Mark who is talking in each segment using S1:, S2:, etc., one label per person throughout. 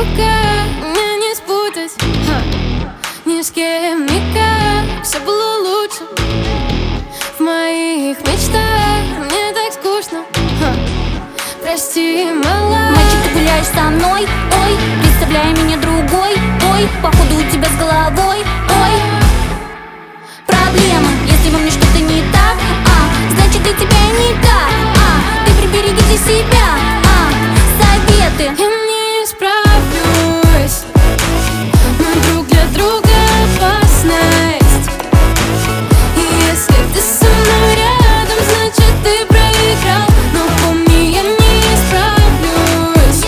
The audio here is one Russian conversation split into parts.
S1: друга мне не спутать, ни с кем никак. Все было лучше в моих мечтах. Мне так скучно, прости, мала.
S2: Мальчик, ты гуляешь со мной, ой, представляя меня другой, ой, походу у тебя с головой, ой. Проблема, если во мне что-то не так, значит для тебя я не та, ты прибереги для себя, советы.
S1: Я не справлюсь, мы друг для друга опасность. И если ты со мной рядом, значит ты проиграл. Но помни, я не справлюсь,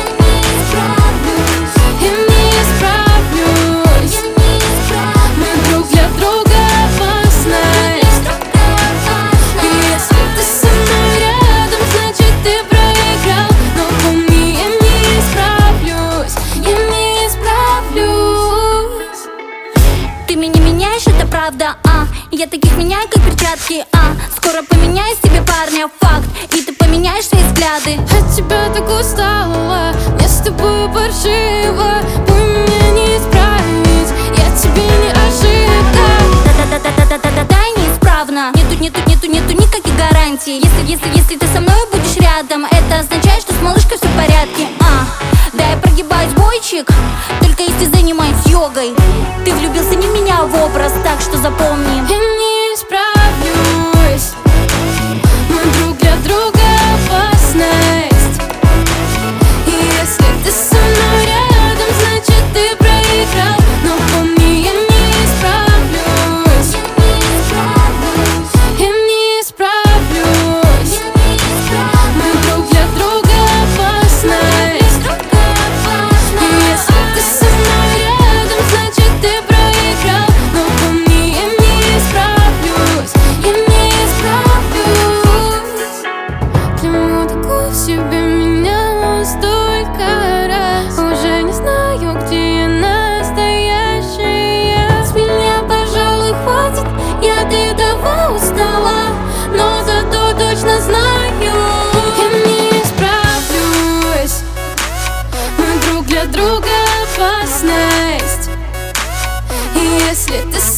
S1: я не справлюсь. Мы друг для друга опасность. И если ты со мной рядом, значит ты проиграл. Но помни, я не справлюсь, я не справлюсь.
S2: Ты меня меняешь, это правда, я таких меняю, как перчатки, скоро поменяю себе парня, факт. И ты поменяешь свои взгляды.
S1: От тебя так устала, мне с тобой паршиво. Меня не исправить, я тебе не ошибка.
S2: Да-да-да-да-да-да-да, неисправно. Нету никаких гарантий. Если ты со мной будешь рядом, это означает, что с малышкой все в порядке, Да, я прогибаюсь, бойчик, только если занимаюсь йогой. Ты влюбился не в меня, а в образ, так что запомни.
S1: Я не справлюсь, мы друг для друга опасность. И если ты со мной рядом, значит ты проиграл. Но помни, я не справлюсь, я не справлюсь. Мы друг для друга опасность. И если ты со мной рядом, значит ты проиграл. Но помни, я не справлюсь, я не справлюсь. Кляну такую себе меняла столько раз. Уже не знаю, где я настоящая. С меня, пожалуй, хватит, я от этого устала. Но зато точно знаю, я не справлюсь. Мы друг для друга опасность. И если ты